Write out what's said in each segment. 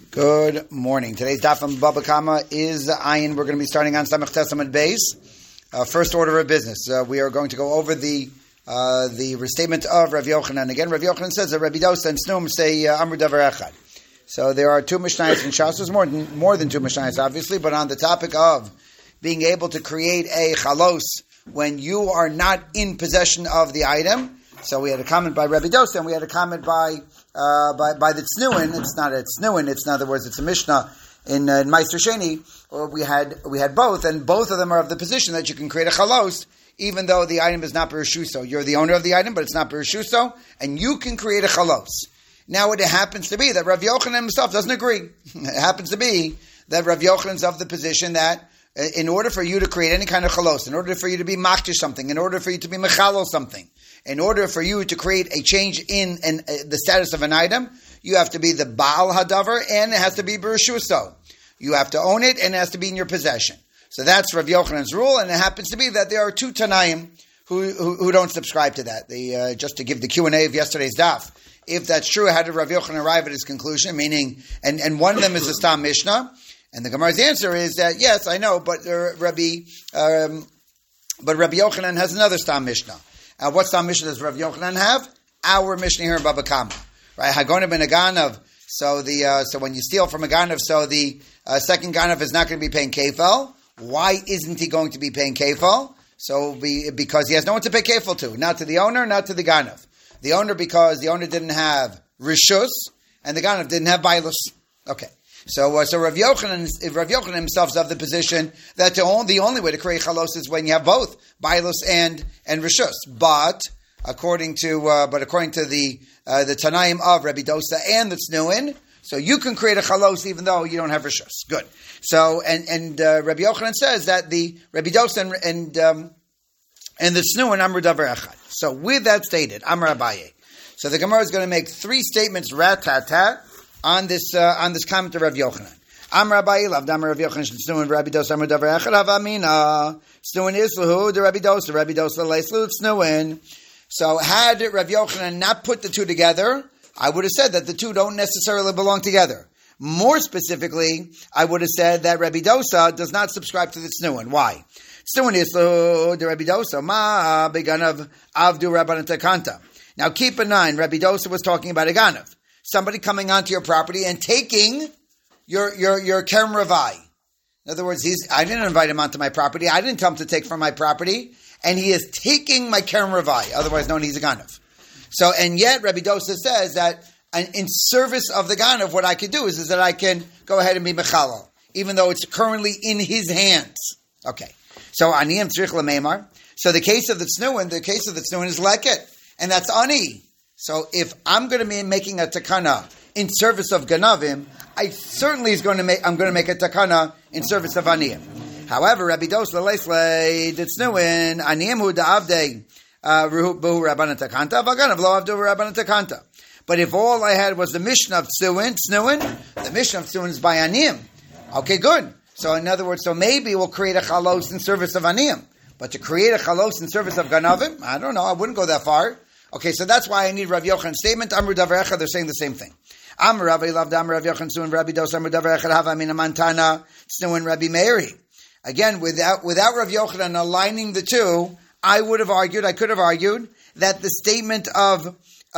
Good morning. Today's daf from Baba Kama is Ayin. We're going to be starting on Samech Testament base. First order of business. We are going to go over the restatement of Rav Yochanan. Again, Rav Yochanan says that Rabbi Dosa and Snum say Amru Davar Echad. So there are two Mishnayos in Shas. There's more than two Mishnayos, obviously, but on the topic of being able to create a chalos when you are not in possession of the item. So we had a comment by Rabbi Dosa, and we had a comment by the Tznuin. It's not a Tznuin. It's, in other words, it's a Mishnah in Meister Sheni. We had both, and both of them are of the position that you can create a chalos even though the item is not Berushuso. You're the owner of the item, but it's not Berushuso, and you can create a chalos. Now it happens to be that Rav Yochanan himself doesn't agree. It happens to be that Rav Yochanan's of the position that in order for you to create any kind of chalos, in order for you to be maktish something, in order for you to be mechalo something, in order for you to create a change in the status of an item, you have to be the Baal Hadavar, and it has to be Berushuso. You have to own it, and it has to be in your possession. So that's Rav Yochanan's rule, and it happens to be that there are two Tanaim who don't subscribe to that. They just to give the Q&A of yesterday's daf. If that's true, how did Rav Yochanan arrive at his conclusion? Meaning, and one of them is the Stam Mishnah, and the Gemara's answer is that yes, I know, but Rabbi Yochanan has another Stam Mishnah. What Stam Mishnah does Rav Yochanan have? Our Mishnah here in Baba Kama, right? Hagonim ben a Ganav. So when you steal from a Ganav, so the second Ganav is not going to be paying kefal. Why isn't he going to be paying kefal? Because he has no one to pay kefal to, not to the owner, not to the Ganav. The owner, because the owner didn't have rishus, and the Ganav didn't have bailus. Okay. So Rav Yochanan himself is of the position that the only way to create chalos is when you have both bailus and rishus. But according to the Tanaim of Rabbi Dosa and the Tznuin, so you can create a chalos even though you don't have rishus. Good. So and Rabbi Yochanan says that the Rabbi Dosa and the Tznuin Amru Davar Echad. So with that stated, Amar Abaye. So the Gemara is going to make three statements rat-tat-tat on this comment of Rav Yochanan. Amar Abaye lavdam Rav Yochanan Tznuin Rabbi Dosa Amru Davar Echad havamina Tznuin islahu the Rabbi Dosa leislu Tznuin. So had Rav Yochanan not put the two together, I would have said that the two don't necessarily belong together. More specifically, I would have said that Rabbi Dosa does not subscribe to the Tznuin. Why? Tznuin islahu the Rabbi Dosa ma beganav avdu rabbanan takanta. Now keep in mind, Rabbi Dosa was talking about a ganav. Somebody coming onto your property and taking your kerem ravai. In other words, I didn't invite him onto my property. I didn't tell him to take from my property. And he is taking my kerem ravai, otherwise known as a ganav. So, and yet Rabbi Dosa says that in service of the ganav, what I can do is that I can go ahead and be mechalal, even though it's currently in his hands. Okay. So, aniyim tzrich l'meimar. So the case of the tznuin is leket. And that's ani. So if I'm going to be making a takana in service of ganavim, I'm going to make a takana in service of aniyim. However, Rabbi Dosa leisle ditznuin aniyim hu da'avdei ruhu rabbanan takanta v'ganav lo avdu rabbanan takanta. But if all I had was the Mishnah of tznuin, the Mishnah of tznuin is by aniyim. Okay, good. So in other words, maybe we'll create a chalos in service of aniyim. But to create a chalos in service of ganavim, I don't know. I wouldn't go that far. Okay, so that's why I need Rav Yochanan's statement. Amru Davar Echad, they're saying the same thing. Amru Rav Elav Rav Yochanan Tznuin Rabbi Dosa Amru Davar Echad Hava Mina Mantana Tznuin Rabbi Meiri. Again, without Rav Yochanan aligning the two, I could have argued that the statement of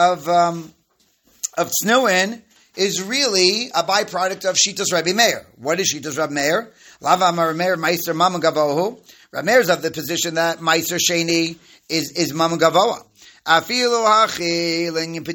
Tznuin is really a byproduct of Shitas Rabbi Meir. What is Shitas Rabbi Meir? Lava Amar Meir Meiser Mama Gavohu. Rabbi Meir is of the position that Meiser Sheni is Mama Gavoa. Now, Meiser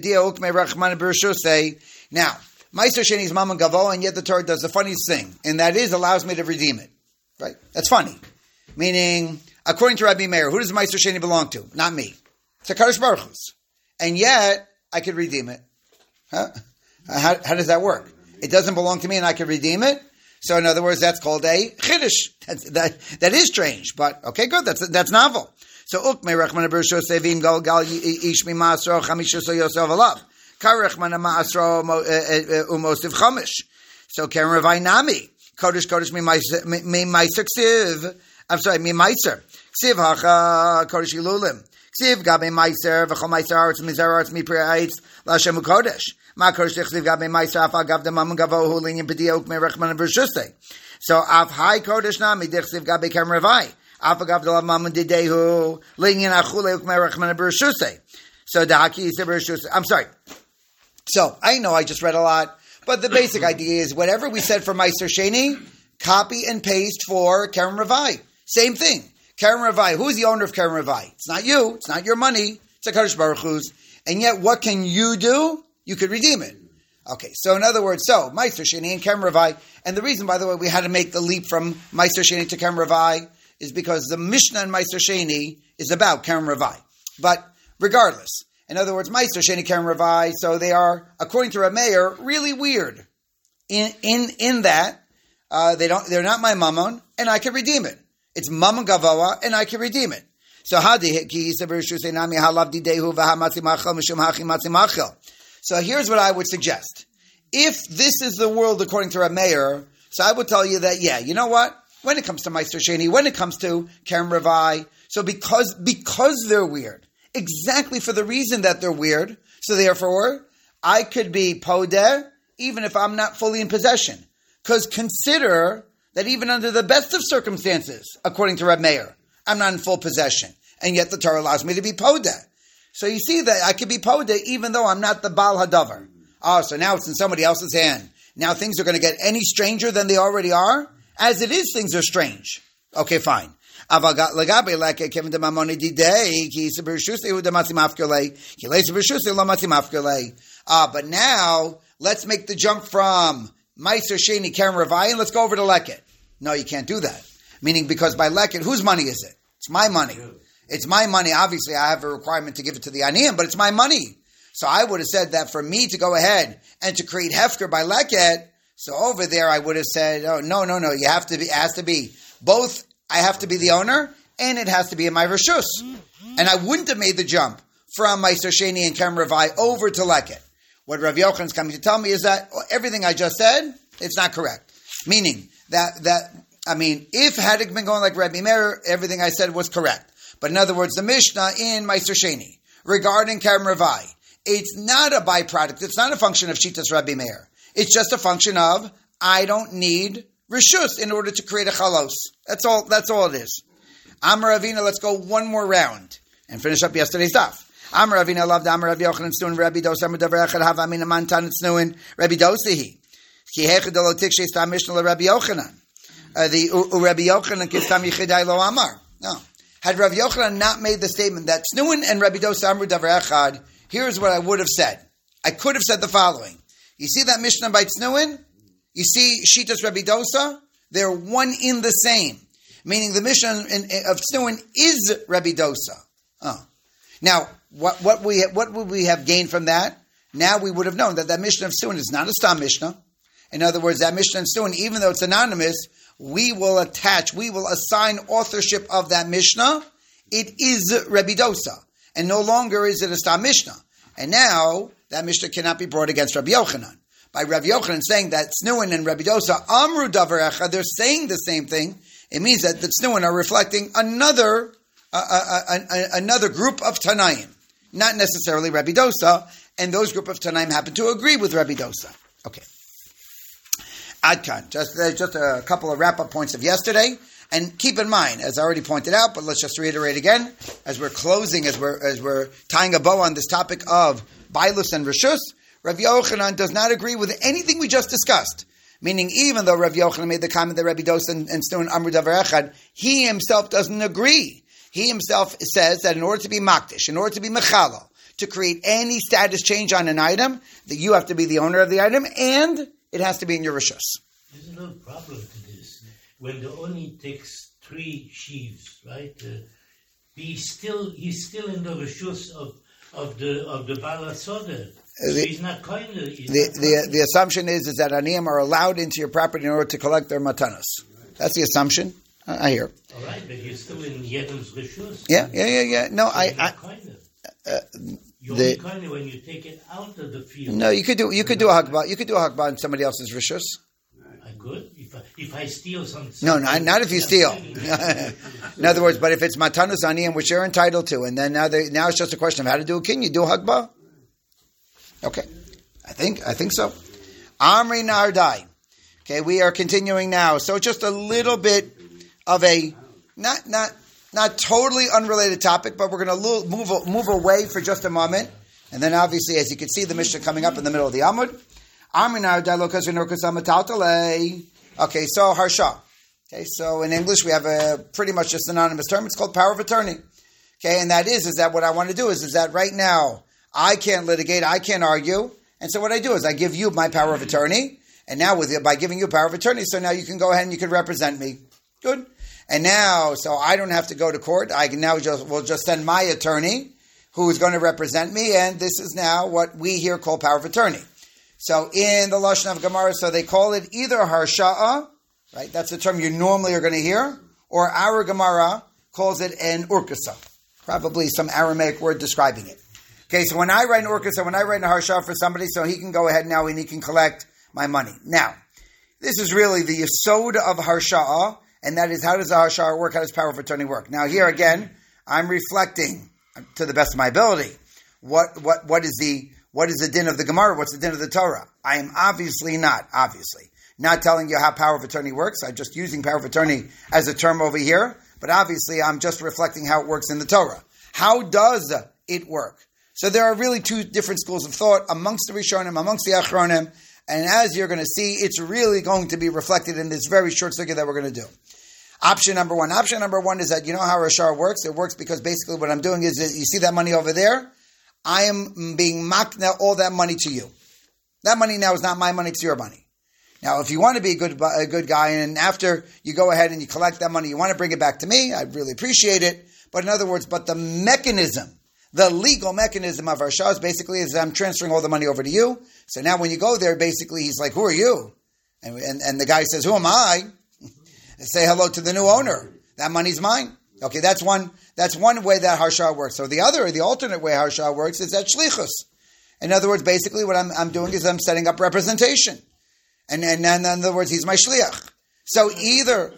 Sheni is Mama Gavoa, and yet the Torah does the funniest thing, and that is allows me to redeem it. Right? That's funny. Meaning, according to Rabbi Meir, who does Meiser Sheni belong to? Not me. It's a Kadosh Baruch Hu's. And yet, I could redeem it. Huh? How does that work? It doesn't belong to me and I can redeem it? So in other words, that's called a chiddush. That is strange, but okay, good. That's novel. So ukme rachman bersho sevim gal ish mi masro chamisha so yosef alav karechman masro umosiv chamish. So karen ravai nami kodesh mi meiser ksiv. I'm sorry, mi meiser ksiv hacha kodesh ilulim ksiv gabe meiser v'chol meiser arts mizer arts mi pri'aitz lashem ukodesh So af high kodesh nami dichsiv gabe kem revai. Af agav de mammon didehu linyan achule ukme rechman bershuse. So the haki is bershuse. I'm sorry. So I know I just read a lot, but the basic idea is whatever we said for Meiser Sheni, copy and paste for Kerem Revai. Same thing. Kerem Revai. Who's the owner of Kerem Revai? It's not you. It's not your money. It's HaKadosh Baruch Hu's. And yet, what can you do? You could redeem it. Okay, so in other words, Meiser Sheni and Kerem Revai, and the reason, by the way, we had to make the leap from Meiser Sheni to Kerem Revai is because the Mishnah in Meiser Sheni is about Kerem Revai. But regardless, in other words, Meiser Sheni Kerem Revai, so they are, according to Rameir, really weird. In that they're not my mammon, and I can redeem it. It's mammon gavoa, and I can redeem it. So So here's what I would suggest. If this is the world according to Rameir, so I would tell you that, yeah, you know what? When it comes to Meiser Sheni, when it comes to Kerem Revai, so because they're weird, exactly for the reason that they're weird, so therefore, I could be podeh, even if I'm not fully in possession. Because consider that even under the best of circumstances, according to Reb Meir, I'm not in full possession. And yet the Torah allows me to be podeh. So you see that I could be podeh even though I'm not the Baal Hadavar. Oh, so now it's in somebody else's hand. Now things are going to get any stranger than they already are? As it is, things are strange. Okay, fine. But now, let's make the jump from Meiser Sheni Kerem Revai and let's go over to Leket. No, you can't do that. Meaning, because by Leket, whose money is it? It's my money. It's my money. Obviously, I have a requirement to give it to the Aniyim, but it's my money. So I would have said that for me to go ahead and to create Hefker by Leket, so over there I would have said, oh, no, you have to be, it has to be both, I have to be the owner, and it has to be in my Rishus. And I wouldn't have made the jump from Meiser Sheni and Kerem Revai over to Leket. What Rav Yochanan is coming to tell me is that everything I just said, it's not correct. Meaning if had it been going like Rabbi Meir, everything I said was correct. But in other words, the Mishnah in Meiser Sheni regarding Kerem Revai, it's not a byproduct. It's not a function of Shitas Rabbi Meir. It's just a function of I don't need Rishus in order to create a chalos. That's all it is. Amar Avina, let's go one more round and finish up yesterday's daf. Amar Avina loved Amar Rav Yochanan Snuin Rabbi Dos Amar Davar Echad Hav Amin Amantan Snuin Rabbi Dosihi Ki Hechadolo Tikshe Stam Mishnah Rabbi Yochanan the Rabbi Yochanan Kistam Yichidai Lo Amar. No, had Rav Yochanan not made the statement that Snuin and Rabbi Dos Amar Davar Echad, here's what I would have said. I could have said the following. You see that Mishnah by Snuin? You see Shitas Rabbi Dosa? They're one in the same. Meaning the Mishnah of Snuin is Rabbi Dosa. Oh. Now, what would we have gained from that? Now we would have known that Mishnah of Snuin is not a Stam Mishnah. In other words, that Mishnah of Snuin, even though it's anonymous, we will assign authorship of that Mishnah. It is Rabbi Dosa. And no longer is it a Stam Mishnah. And now, that Mishnah cannot be brought against Rabbi Yochanan. By Rabbi Yochanan saying that Snuin and Rabbi Dosa, Amru Davar Echad, they're saying the same thing, it means that the Snuin are reflecting another group of Tanaim. Not necessarily Rabbi Dosa, and those group of Tanaim happen to agree with Rabbi Dosa. Okay. Adkan, just a couple of wrap-up points of yesterday. And keep in mind, as I already pointed out, but let's just reiterate again, as we're closing, as we're tying a bow on this topic of Bailus and Rishus, Rav Yochanan does not agree with anything we just discussed. Meaning, even though Rav Yochanan made the comment that Rabbi Dosa and Snuin Amru Davar Echad, he himself doesn't agree. He himself says that in order to be makdish, in order to be mechalal, to create any status change on an item, that you have to be the owner of the item, and it has to be in your Rishus. There's no problem to this. When the Oni takes 3 sheaves, right? He's still in the Rishus of the Baal HaSoder. He's not kind of... The assumption is that Aniyim are allowed into your property in order to collect their matanas. That's the assumption. I hear. All right, but you're still in Yedem's Rishus. Yeah. No, you're only kind of when you take it out of the field. No, you could do a hakbah. You could do a hakbah in somebody else's rishus. I could if I steal something. No, not if you steal. In other words, but if it's matanus aniyim, which you're entitled to, and then now it's just a question of how to do a kin, you do a hakbah. Okay. I think so. Amri Nardai. Okay, we are continuing now. So just a little bit of a not totally unrelated topic, but we're going to move away for just a moment, and then obviously, as you can see, the Mishnah coming up in the middle of the Amud. Amri Nardai lo kasvin or kasam metaltalei. Okay, so harsha. Okay, so in English we have a pretty much just an anonymous term. It's called power of attorney. Okay, and that is that what I want to do is that right now I can't litigate, I can't argue, and so what I do is I give you my power of attorney, and now by giving you power of attorney, so now you can go ahead and you can represent me. Good. And now, so I don't have to go to court. I can now we'll just send my attorney, who is going to represent me, and this is now what we here call power of attorney. So in the Lashon of Gemara, so they call it either harsha'a, right? That's the term you normally are going to hear, or our Gemara calls it an urkasa, probably some Aramaic word describing it. Okay, so when I write an urkasa, when I write a harsha'a for somebody, so he can go ahead now and he can collect my money. Now, this is really the yesod of harsha'a, and that is how does a harsha'a work? How does power of attorney work? Now here again, I'm reflecting to the best of my ability. What is the din of the Gemara? What's the din of the Torah? I am obviously not telling you how power of attorney works. I'm just using power of attorney as a term over here, but obviously I'm just reflecting how it works in the Torah. How does it work? So there are really two different schools of thought amongst the Rishonim, amongst the Achronim, and as you're going to see, it's really going to be reflected in this very short sugya that we're going to do. Option number one is that you know how Rashar works? It works because basically what I'm doing is that you see that money over there? I am being makna all that money to you. That money now is not my money, it's your money. Now, if you want to be a good guy, and after you go ahead and you collect that money, you want to bring it back to me, I'd really appreciate it. But in other words, the mechanism, the legal mechanism of Rashar is basically is I'm transferring all the money over to you. So now when you go there, basically he's like, who are you? And the guy says, who am I? Say hello to the new owner. That money's mine. Okay, that's one way that harsha works. So the alternate way harsha works is that shlichus. In other words, basically what I'm doing is I'm setting up representation. And in other words, he's my shliach. So either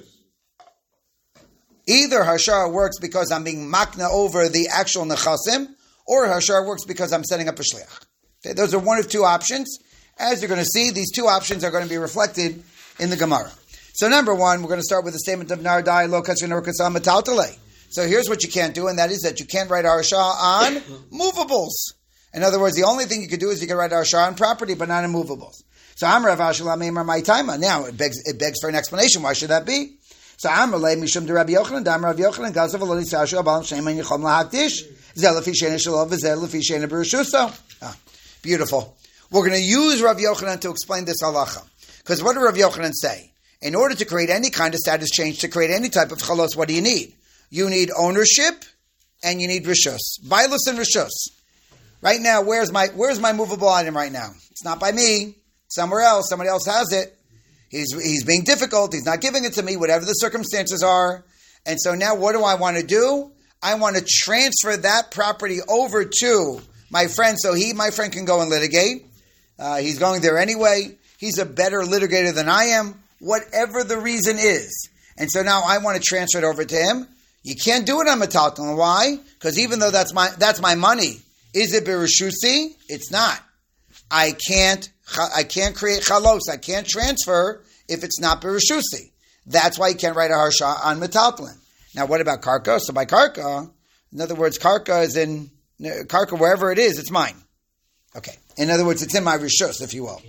harsha works because I'm being makna over the actual nechasim, or harsha works because I'm setting up a shliach. Okay, those are one of two options. As you're going to see, these two options are going to be reflected in the Gemara. So number one, we're going to start with the statement of Nardai lo kasvin or kasam metaltalei. So here's what you can't do, and that is that you can't write harsha on movables. In other words, the only thing you can do is you can write harsha on property, but not on movables. So Amar Avashla Meimar my taima. Now it begs for an explanation. Why should that be? So Amar Le Mishum de Rabbi Yochanan, Damar Rabbi Yochanan, Gazav Aloni Sashu Abalam Shem and Yichom Lahakdish, Zelafi Shena Shalov, Zelafi Shena Berushuso. Beautiful. We're going to use Rabbi Yochanan to explain this halacha. Because what did Rabbi Yochanan say? In order to create any kind of status change, to create any type of chalos, what do you need? You need ownership and you need rishus. Bailus and rishus. Right now, where's my movable item right now? It's not by me. Somewhere else. Somebody else has it. He's being difficult. He's not giving it to me, whatever the circumstances are. And so now what do I want to do? I want to transfer that property over to my friend so my friend can go and litigate. He's going there anyway. He's a better litigator than I am. Whatever the reason is. And so now I want to transfer it over to him. You can't do it on metaltalin. Why? Because even though that's my money, is it berushusi? It's not. I can't create chalos. I can't transfer if it's not berushusi. That's why you can't write a harsha on metaltalin. Now, what about karka? So by karka, in other words, karka is in karka wherever it is, it's mine. Okay. In other words, it's in my rishus, if you will.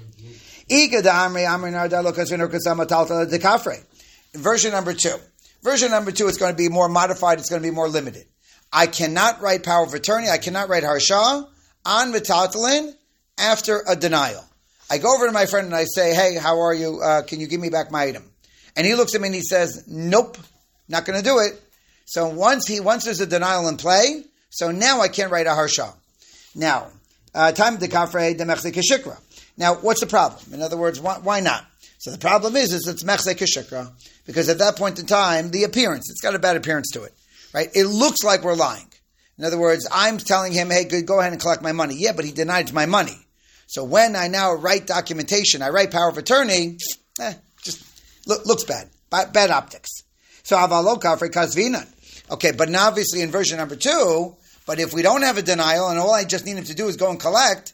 Version number two. Version number two is going to be more modified. It's going to be more limited. I cannot write power of attorney. I cannot write harsha on metaltalin after a denial. I go over to my friend and I say, hey, how are you? Can you give me back my item? And he looks at me and he says, nope, not going to do it. So once there's a denial in play, so now I can't write a harsha. Now, time de kafre de mechze keshikra. Now, what's the problem? In other words, why not? So the problem is it's mechze keshikra, because at that point in time, the appearance, it's got a bad appearance to it, right? It looks like we're lying. In other words, I'm telling him, hey, good, go ahead and collect my money. Yeah, but he denied my money. So when I now write documentation, I write power of attorney, just looks bad. Bad optics. So avalo kafre kasvinan. Okay, but now obviously in version number two, but if we don't have a denial and all I just need him to do is go and collect,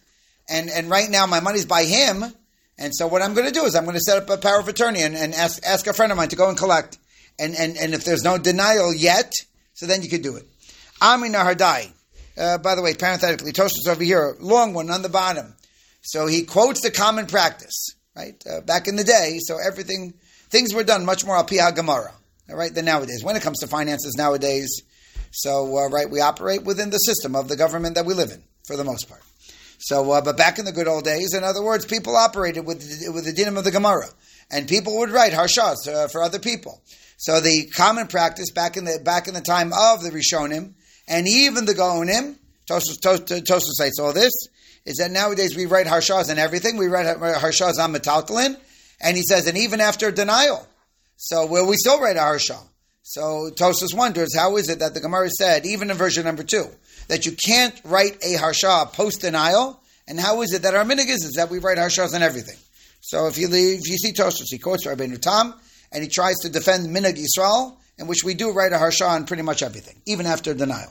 and right now my money's by him, and so what I'm going to do is I'm going to set up a power of attorney and ask a friend of mine to go and collect. And if there's no denial yet, so then you could do it. Amri Nahardai. By the way, parenthetically, Tosfos over here, long one on the bottom. So he quotes the common practice, right? Back in the day, so things were done much more al pi ha-Gemara, all right, than nowadays. When it comes to finances nowadays, so, we operate within the system of the government that we live in, for the most part. So, but back in the good old days, in other words, people operated with the dinim of the Gemara, and people would write harshas for other people. So the common practice back in the time of the Rishonim and even the Gaonim, Tosfos cites all this, is that nowadays we write harshas and everything. We write harshas on metaltalin, and he says, and even after denial, so we still write a harsha. So Tosfos wonders, how is it that the Gemara said, even in version number 2, that you can't write a harsha post denial, and how is it that our minhag is that we write harshas on everything? So if you see Tosfos, he quotes Rabbeinu Tam, and he tries to defend Minhag Yisrael, in which we do write a harsha on pretty much everything, even after denial.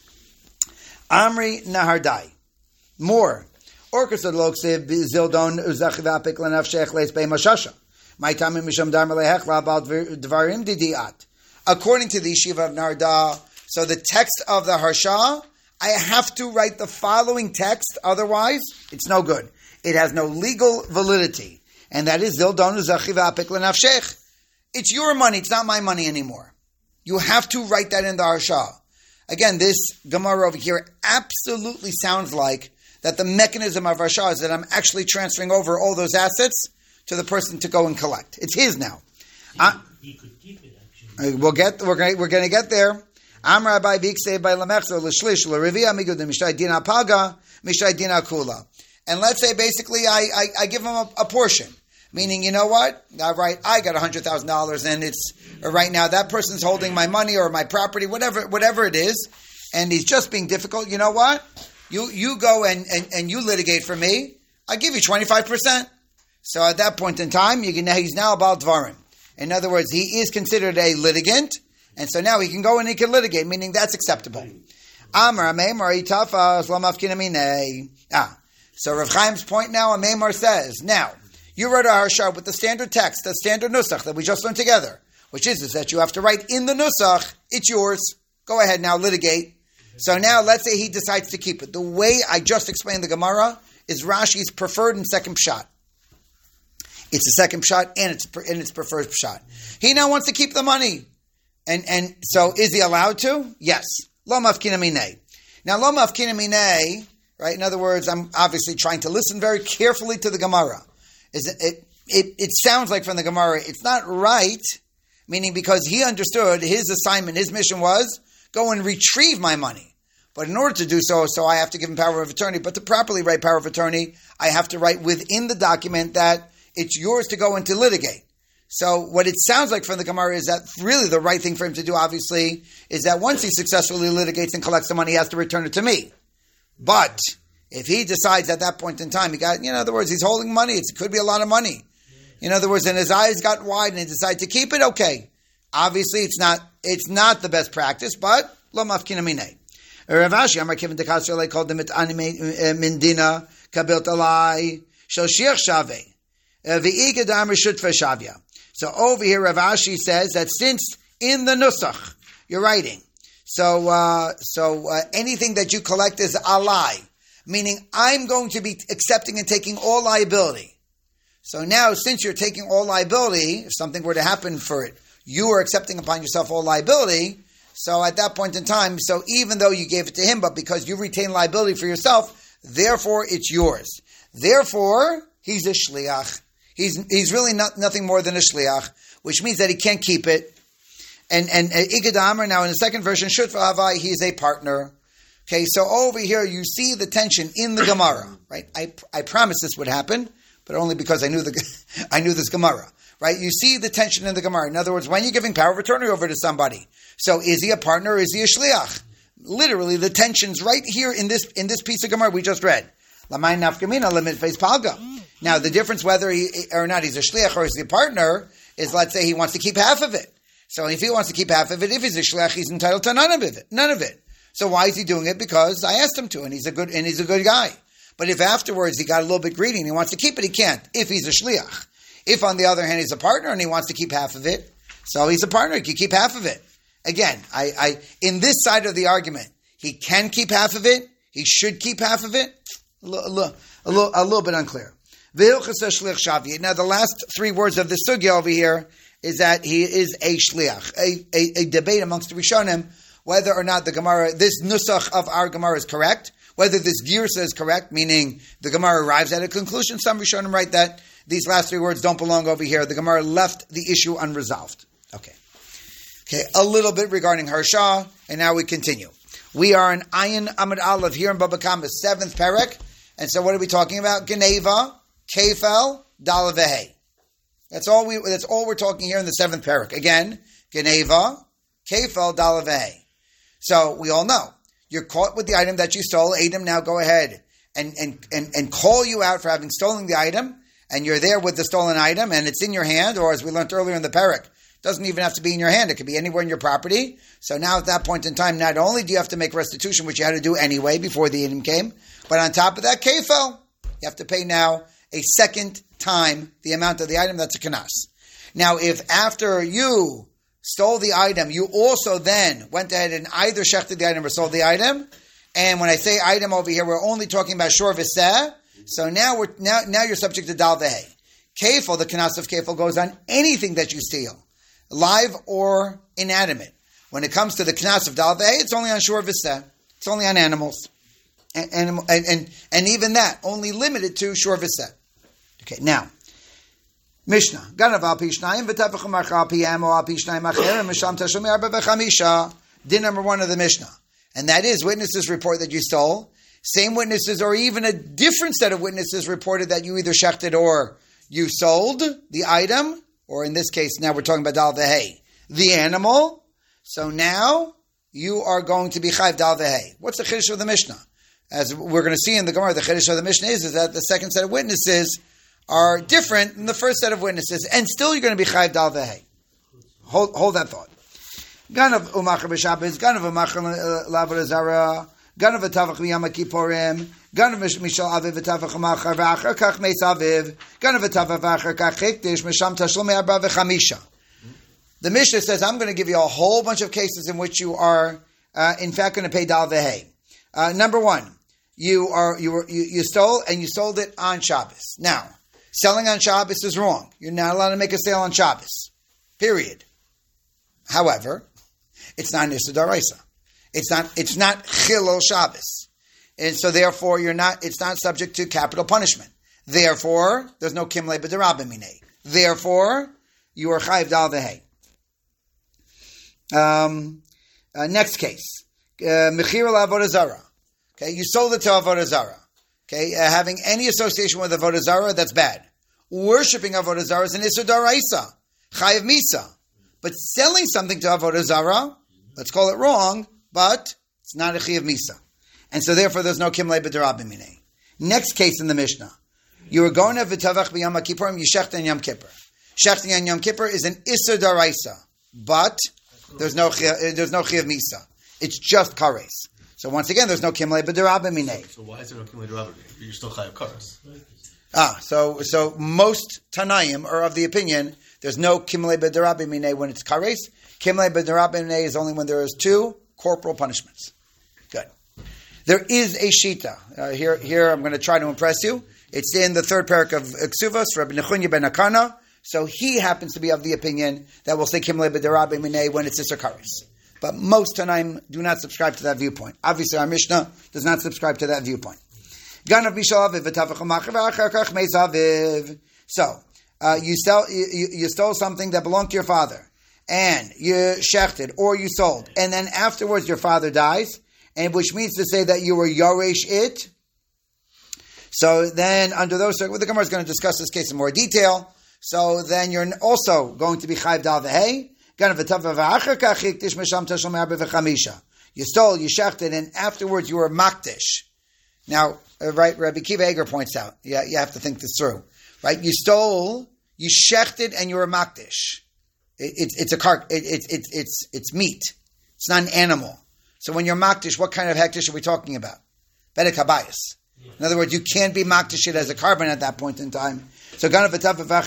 Amri Nahardai. More. Orkus Adloksiv Zildon Uzachivapik Lenafshech Leis Bei Mashasha. My time in Misham Dar Melehechla about Dvarim Didiat. According to the Yeshiva of Narda, so the text of the harsha, I have to write the following text, otherwise it's no good. It has no legal validity. And that is Zildon Uzachivapik Lenafshech. It's your money. It's not my money anymore. You have to write that in the harsha. Again, this Gemara over here absolutely sounds like that the mechanism of harsha is that I'm actually transferring over all those assets to the person to go and collect. It's his now. He could keep it, actually. We're going to get there. Amar Abai Biksei by Lamechzo L'Shlish L'Rivia Migud Mishtay Dina Paga Mishtay Dina Kula. And let's say basically I give him a portion. Meaning, you know what? Right, I got $100,000, and it's right now that person's holding my money or my property, whatever it is, and he's just being difficult. You know what? You go and you litigate for me. I give you 25%. So at that point in time, he's now about dvarim. In other words, he is considered a litigant, and so now he can go and he can litigate, meaning that's acceptable. So Rav Chaim's point now, Meimar says, now, you wrote a harsha with the standard text, the standard nusach that we just learned together, which is that you have to write in the nusach, it's yours. Go ahead now, litigate. So now, let's say he decides to keep it. The way I just explained the Gemara is Rashi's preferred and second pshat. It's a second pshat and it's preferred pshat. He now wants to keep the money. And so is he allowed to? Yes. Lo mafkina minei. Now, lo mafkina minei, right? In other words, I'm obviously trying to listen very carefully to the Gemara. It sounds like from the Gemara, it's not right, meaning because he understood his assignment, his mission was, go and retrieve my money. But in order to do so I have to give him power of attorney. But to properly write power of attorney, I have to write within the document that it's yours to go and to litigate. So what it sounds like from the Gemara is that really the right thing for him to do, obviously, is that once he successfully litigates and collects the money, he has to return it to me. But if he decides at that point in time, in other words, he's holding money, it could be a lot of money. In other words, and his eyes got wide and he decided to keep it, okay. Obviously, it's not the best practice, but lo mafkina minei. Rav Ashi Amar Kivin Dekasrele called them anime mindina kabilt alai shel shiach shaveh v'igedam reshut v'shavya. So over here, Rav Ashi says that since in the nusach you're writing, so anything that you collect is alai, meaning I'm going to be accepting and taking all liability. So now, since you're taking all liability, if something were to happen for it, you are accepting upon yourself all liability. So at that point in time, so even though you gave it to him, but because you retain liability for yourself, therefore it's yours. Therefore, he's a shliach. He's really nothing more than a shliach, which means that he can't keep it. And Igad Amar, now in the second version, Shut V'Havai, he is a partner. Okay, so over here you see the tension in the Gemara, right? I promised this would happen, but only because I knew this Gemara, right? You see the tension in the Gemara. In other words, when you're giving power of attorney over to somebody, so is he a partner or is he a shliach? Literally, the tension's right here in this piece of Gemara we just read. Lamay nafkamina limit face palga. Now, the difference whether he or not he's a shliach or is he a partner is, let's say he wants to keep half of it. So if he wants to keep half of it, if he's a shliach, he's entitled to none of it. So why is he doing it? Because I asked him to, and he's a good guy. But if afterwards he got a little bit greedy and he wants to keep it, he can't. If he's a shliach. If, on the other hand, he's a partner and he wants to keep half of it, so he's a partner, he can keep half of it. Again, in this side of the argument, he can keep half of it, he should keep half of it, a little bit unclear. Now, the last three words of the sugya over here is that he is a shliach. A debate amongst the Rishonim whether or not the Gemara, this nusach of our Gemara is correct, whether this girsa is correct, meaning the Gemara arrives at a conclusion. Some Rishonim write that these last three words don't belong over here. The Gemara left the issue unresolved. Okay, a little bit regarding Harsha, and now we continue. We are in Ayin Amud Aleph here in Baba Kama's 7th parak, and so what are we talking about? Geneva, Kefel, Dal Vehe. That's all we're talking here in the 7th parak. Again, Geneva, Kefel, Dal Vehe. So we all know you're caught with the item that you stole. Adam, now go ahead and call you out for having stolen the item, and you're there with the stolen item, and it's in your hand, or as we learned earlier in the parak, doesn't even have to be in your hand. It could be anywhere in your property. So now at that point in time, not only do you have to make restitution, which you had to do anyway before the item came, but on top of that, kefel, you have to pay now a second time the amount of the item. That's a kanas. Now, if after you stole the item, you also then went ahead and either shechted the item or sold the item, and when I say item over here, we're only talking about shor v'seh, so now you're subject to dal vehe. Kefel, the kanas of kefel, goes on anything that you steal, live or inanimate. When it comes to the knas of dal vehe, it's only on shor v'seh. It's only on animals. And even that, only limited to shor v'seh. Okay, now, Mishnah. Ganav al pi shnayim v'tavach u'machar al pi amo al pi shnayim acherim misham tashumi arba v'chamisha. Din number 1 of the Mishnah. And that is, witnesses report that you stole. Same witnesses, or even a different set of witnesses reported that you either shechted or you sold the item, or in this case, now we're talking about dal vehe, the animal. So now you are going to be chayv dal vehe. What's the chiddush of the Mishnah? As we're going to see in the Gemara, the chiddush of the Mishnah is that the second set of witnesses are different than the first set of witnesses, and still you're going to be chayv dal vehe. Hold that thought. Ganav u'machar b'Shabbos, ganav u'machar l'avodah zarah, ganav v'tavach b'yom kippurim, ganav mishal aviv v'tavach u'machar v'achar kach meis aviv, ganav v'tavach v'achar kach chikdish misham tashlum arba v'chamisha. The Mishnah says, I'm going to give you a whole bunch of cases in which you are, in fact, going to pay dal vehe. Number 1, you stole, and you sold it on Shabbos. Now, selling on Shabbos is wrong. You're not allowed to make a sale on Shabbos. Period. However, it's not an Issa D'Oraisa. It's not Chilul Shabbos. And so therefore it's not subject to capital punishment. Therefore, there's no Kimle B'Derabim Minei. Therefore, you are Chayv Dal Vehe. Next case. Mechir Avodah Zarah. Okay, you sold it to Avodah Zarah. Okay, having any association with Avodah Zarah, that's bad. Worshipping Avodah Zarah is an Issa D'Oraisa. Chayav Misa. But selling something to Avodah Zarah, let's call it wrong, but it's not a Chayav Misa. And so therefore there's no Kimle B'Derabim Minei. Next case in the Mishnah. You were going to V'tavach B'Yom Kippurim, you shecht on Yom Kippur. Shechting on Yom Kippur is an Issa D'Oraisa, but there's no Chayav Misa. It's just Kares. So once again, there's no Kimle B'Derabim Minei. So why is there no Kimle B'Derabim? You're still Chayav Kares. So most Tanaim are of the opinion there's no Kimle B'Derabim Minei when it's Kares. Kimle B'Derabim Minei is only when there is 2 corporal punishments. Good. There is a Shita. Here I'm going to try to impress you. It's in the 3rd parak of Ksuvos, Rabbi Nechunya ben Akana. So he happens to be of the opinion that we'll say Kimle B'Derabim Minei when it's Isser Kares. But most Tanaim do not subscribe to that viewpoint. Obviously, our Mishnah does not subscribe to that viewpoint. So, you stole something that belonged to your father, and you shechted, or you sold, and then afterwards your father dies, and which means to say that you were yoresh it. So then, under those circumstances, the Gemara is going to discuss this case in more detail. So then you're also going to be chayv dal vehe. You stole, you shechted, and afterwards you were makdish. Now, right, Rabbi Kiva Eger points out, you have to think this through. Right? You stole, you shechted, and you were makdish. It's meat. It's not an animal. So when you're makdish, what kind of hektish are we talking about? Bedek habayis. In other words, you can't be makdish it as a carbon at that point in time. So so in fact, you're going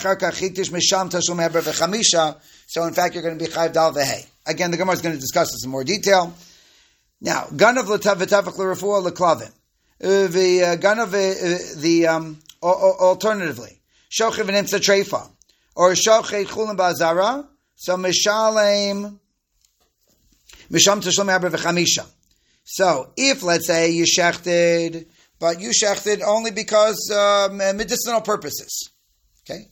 to be chayv dal v'hei. Again, the Gemara is going to discuss this in more detail. Now, ganav l'tavach l'refuah l'klavim. Alternatively, shochev v'nimtza treifa, or shochev chulin ba'azara, so misham tashum me'arba v'chamisha. So, if, let's say, you shechted, but you shechted only because medicinal purposes, okay?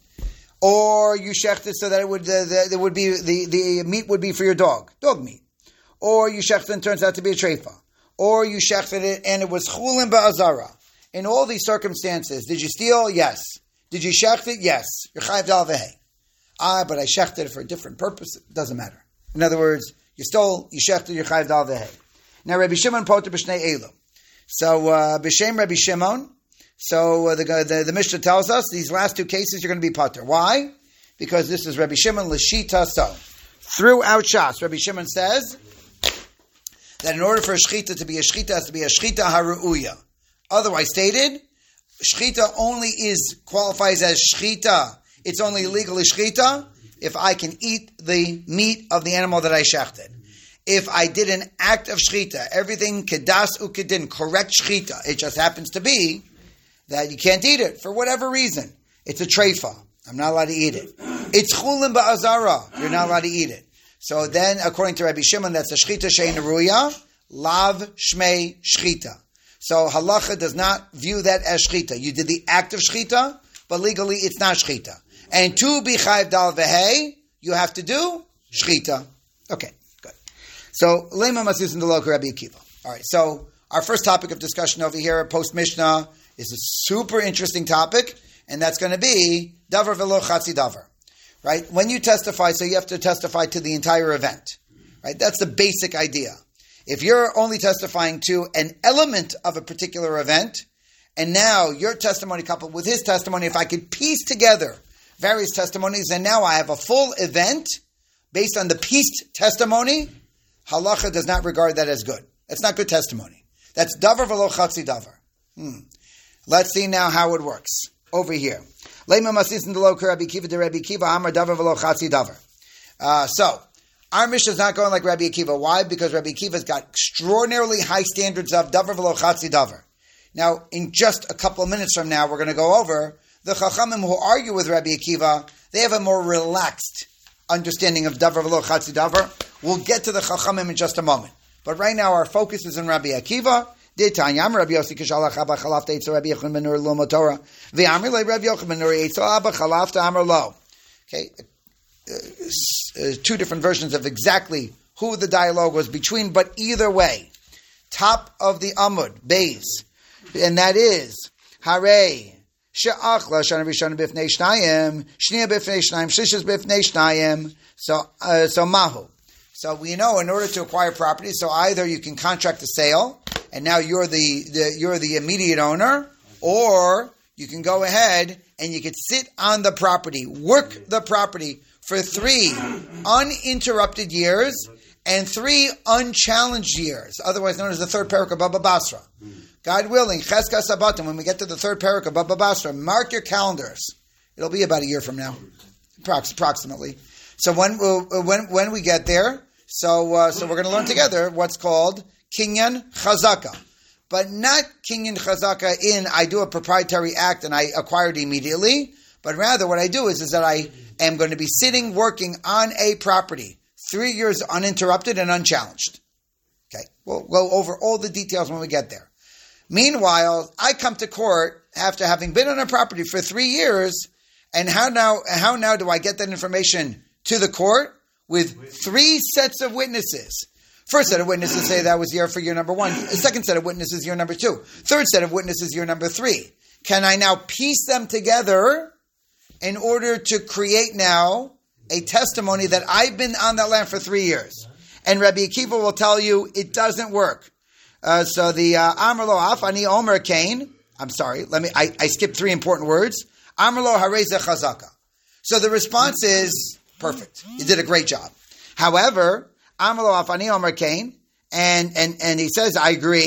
Or you shechted so that it would be the meat would be for your dog meat. Or you shechted and it turns out to be a treifa. Or you shechted it and it was chulin ba'azara. In all these circumstances, did you steal? Yes. Did you shecht it? Yes. You're chayav dal v'hei. But I shechted it for a different purpose. It doesn't matter. In other words, you stole, you shechted, you're chayav dal v'hei. Now, Rabbi Shimon poter b'shnei elu. So, b'shem Rabbi Shimon, so the Mishnah tells us these last two cases you're going to be poter. Why? Because this is Rabbi Shimon l'shita so. Throughout Shas, Rabbi Shimon says that in order for a shchita to be a shchita, it has to be a shchita haru'uya. Otherwise stated, shchita only qualifies as shchita. It's only legally shchita if I can eat the meat of the animal that I shechted. If I did an act of shchita, everything kedas ukedin, correct shchita, it just happens to be that you can't eat it for whatever reason. It's a treifa. I'm not allowed to eat it. It's chulin ba'azara. You're not allowed to eat it. So then, according to Rabbi Shimon, that's a shchita she'ein ruya, lav shmei shchita. So halacha does not view that as shchita. You did the act of shchita, but legally it's not shchita. And to be chayv dal v'hei, you have to do shchita. Okay, good. So lema masis in the local Rabbi Akiva. All right. So our first topic of discussion over here, post Mishnah, is a super interesting topic, and that's going to be davar v'lo chatzi davar. Right? When you testify, so you have to testify to the entire event. Right? That's the basic idea. If you're only testifying to an element of a particular event, and now your testimony coupled with his testimony, if I could piece together various testimonies, and now I have a full event based on the pieced testimony, halacha does not regard that as good. That's not good testimony. That's davar v'lo chatzi davar. Let's see now how it works. Over here. So, our Mishnah is not going like Rabbi Akiva. Why? Because Rabbi Akiva's got extraordinarily high standards of davar v'lo chatzi davar. Now, in just a couple of minutes from now, we're going to go over the Chachamim who argue with Rabbi Akiva. They have a more relaxed understanding of davar v'lo chatzi davar. We'll get to the Chachamim in just a moment. But right now, our focus is on Rabbi Akiva. Ditanyam Rabbi Yossi Kishalach Abba Chalaf Teitz Rabbi Yochanan ben Nur Lo Motorah Ve'amri Le Rabbi Yochanan ben Nur Eitz Abba Chalaf Ta'amar Lo. Okay, two different versions of exactly who the dialogue was between, but either way, top of the Amud Beis, and that is Harei She'achla Shana Rishon Bifnei Shnayim Shniya Bifnei Shnayim Shishis Bifnei Shnayim. So Mahu. So we know in order to acquire property, so either you can contract the sale, and now you're the immediate owner, or you can go ahead and you can sit on the property, work the property for 3 uninterrupted years and 3 unchallenged years, otherwise known as the third parak of Baba Basra. God willing, Cheskas Sabatim, when we get to the third parak of Baba Basra, mark your calendars. It'll be about a year from now, approximately. So when we get there, so we're going to learn together what's called Kinyan Chazaka. But not Kinyan Chazaka in I do a proprietary act and I acquire it immediately, but rather what I do is that I am going to be sitting working on a property 3 years uninterrupted and unchallenged. Okay, we'll go over all the details when we get there. Meanwhile, I come to court after having been on a property for 3 years, and how now do I get that information to the court? With 3 sets of witnesses. First set of witnesses say that was year for year number 1. The second set of witnesses, year number 2. Third set of witnesses, year number 3. Can I now piece them together in order to create now a testimony that I've been on that land for 3 years? And Rabbi Akiva will tell you it doesn't work. So the Amar Lo Afani Omer Kain. I'm sorry. I skipped 3 important words. Amar Lo Hareza Chazaka. So the response is perfect. You did a great job. However, Amar Lo Afani Omer Kain, and he says I agree,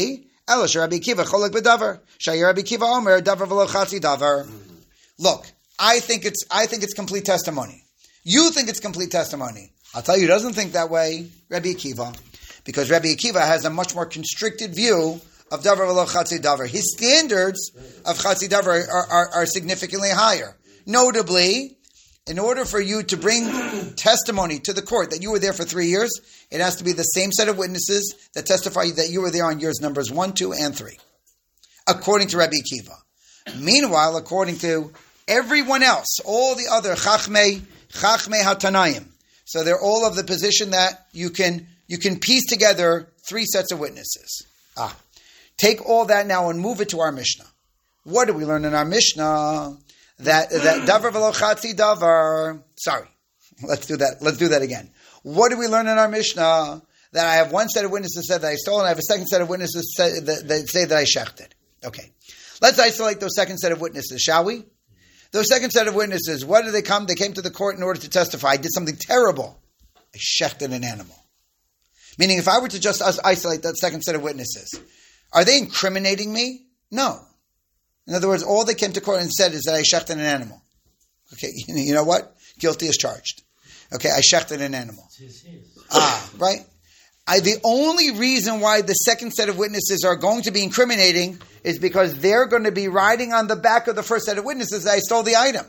Ela Rabbi Akiva cholek b'davar. Shayir Rabbi Akiva omer davar v'lo chatzi davar. Look, I think it's complete testimony. You think it's complete testimony. I'll tell you who doesn't think that way, Rabbi Akiva. Because Rabbi Akiva has a much more constricted view of davar v'lo chatzi davar. His standards of chatzi davar are significantly higher. Notably, in order for you to bring testimony to the court that you were there for 3 years, it has to be the same set of witnesses that testify that you were there on years numbers 1, 2, and 3. According to Rabbi Akiva. Meanwhile, according to everyone else, all the other Chachmei HaTanayim, so they're all of the position that you can piece together 3 sets of witnesses. Take all that now and move it to our Mishnah. What do we learn in our Mishnah? That davar v'lo chatzi davar. Sorry, let's do that again. What do we learn in our Mishnah? That I have one set of witnesses that said that I stole, and I have a second set of witnesses that say that I shechted. Okay, let's isolate those second set of witnesses, shall we? Those second set of witnesses, what did they come? They came to the court in order to testify. I did something terrible. I shechted an animal. Meaning, if I were to just isolate that second set of witnesses, are they incriminating me? No. In other words, all they came to court and said is that I shechted an animal. Okay, you know what? Guilty as charged. Okay, I shechted an animal. Right? The only reason why the second set of witnesses are going to be incriminating is because they're going to be riding on the back of the first set of witnesses that I stole the item.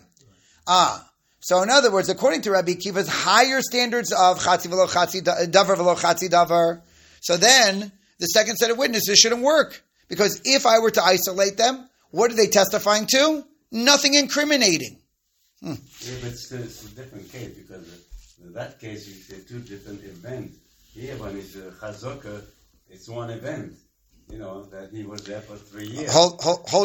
So in other words, according to Rabbi Akiva's higher standards of chatzi v'lo chatzi davar v'lo chatzi davar, so then the second set of witnesses shouldn't work. Because if I were to isolate them, what are they testifying to? Nothing incriminating. Yeah, but it's a different case because in that case you say 2 different events. Here, when it's a chazaka, it's one event. You know that he was there for 3 years. Hold.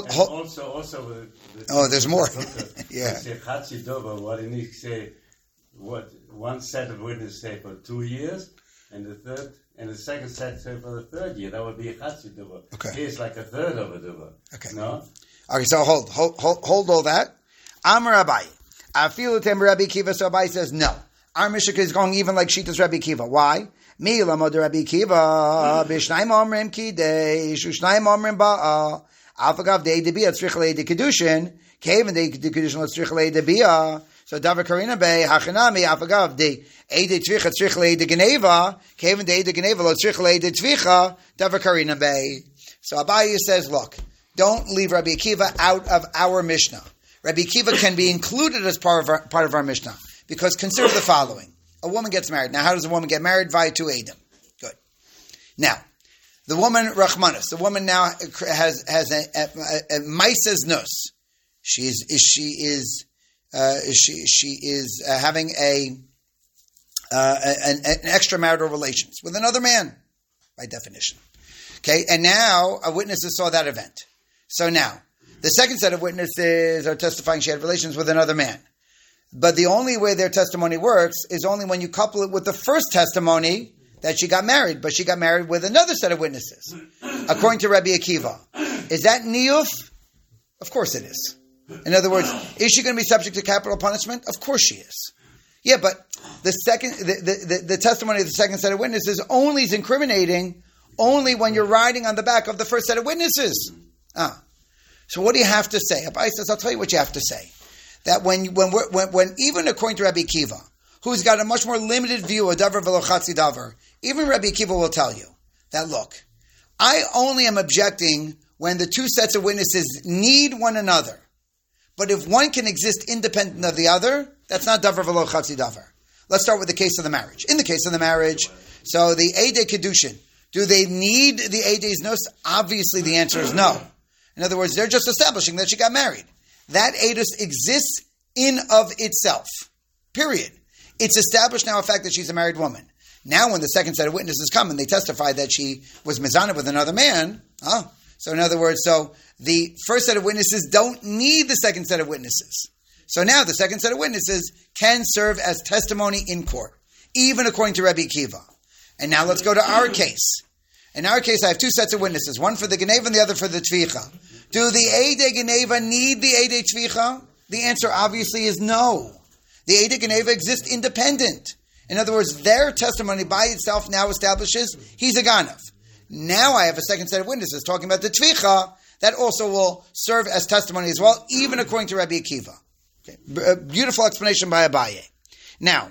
Also. There's more. Yeah. Say chatzi davar. What did he say? What one set of witnesses say for 2 years, and the second set say for the 3rd year. That would be a chatzi davar. Okay. Here's like a third of a davar. Okay. No. Okay. So hold all that. Amar Abaye. Afilu tem Rabbi Akiva. So Abaye says no. Our Mishnah is going even like Shita's Rabbi Akiva. Why? Mi lamod Rabbi Akiva b'shnayim omrim kidei shushnayim omrim ba'a alfagav dei debia tzrich lei de kedushin kaven dei de kedushin tzrich lei debia. So davar karina bei hachanami alfagav dei ede tzricha tzrich lei de geneva kaven dei de geneva lo tzrich lei de tzvicha davar karina bei. So Abaye says, look, don't leave Rabbi Akiva out of our Mishnah. Rabbi Akiva can be included as part of our Mishnah. Because consider the following. A woman gets married. Now, how does a woman get married? Via 2 Eidim. Good. Now, the woman, Rachmanis, the woman now has a Maises Nus. She is having an extramarital relations with another man, by definition. Okay, and now a witnesses saw that event. So now, the second set of witnesses are testifying she had relations with another man. But the only way their testimony works is only when you couple it with the first testimony that she got married, but she got married with another set of witnesses. According to Rabbi Akiva. Is that niyuf? Of course it is. In other words, is she going to be subject to capital punishment? Of course she is. Yeah, but the testimony of the second set of witnesses only is incriminating only when you're riding on the back of the first set of witnesses. So what do you have to say? Abaye says, I'll tell you what you have to say. That when even according to Rabbi Akiva, who's got a much more limited view of davar v'lo chatzi davar, even Rabbi Akiva will tell you that, look, I only am objecting when the 2 sets of witnesses need one another. But if one can exist independent of the other, that's not davar v'lo chatzi davar. Let's start with the case of the marriage. In the case of the marriage, so the Eidei Kedushin, do they need the Eidei's Nus? Obviously the answer is no. In other words, they're just establishing that she got married. That Eidus exists in of itself. Period. It's established now a fact that she's a married woman. Now when the second set of witnesses come and they testify that she was mizana with another man, so in other words, so the first set of witnesses don't need the second set of witnesses. So now the second set of witnesses can serve as testimony in court, even according to Rabbi Akiva. And now let's go to our case. In our case, I have 2 sets of witnesses, one for the Geneva and the other for the Tvicha. Do the Eidei Geneva need the Eidei Tvicha? The answer obviously is no. The Eidei Geneva exists independent. In other words, their testimony by itself now establishes he's a Ganav. Now I have a second set of witnesses talking about the tvicha that also will serve as testimony as well, even according to Rabbi Akiva. Okay. Beautiful explanation by Abaye. Now,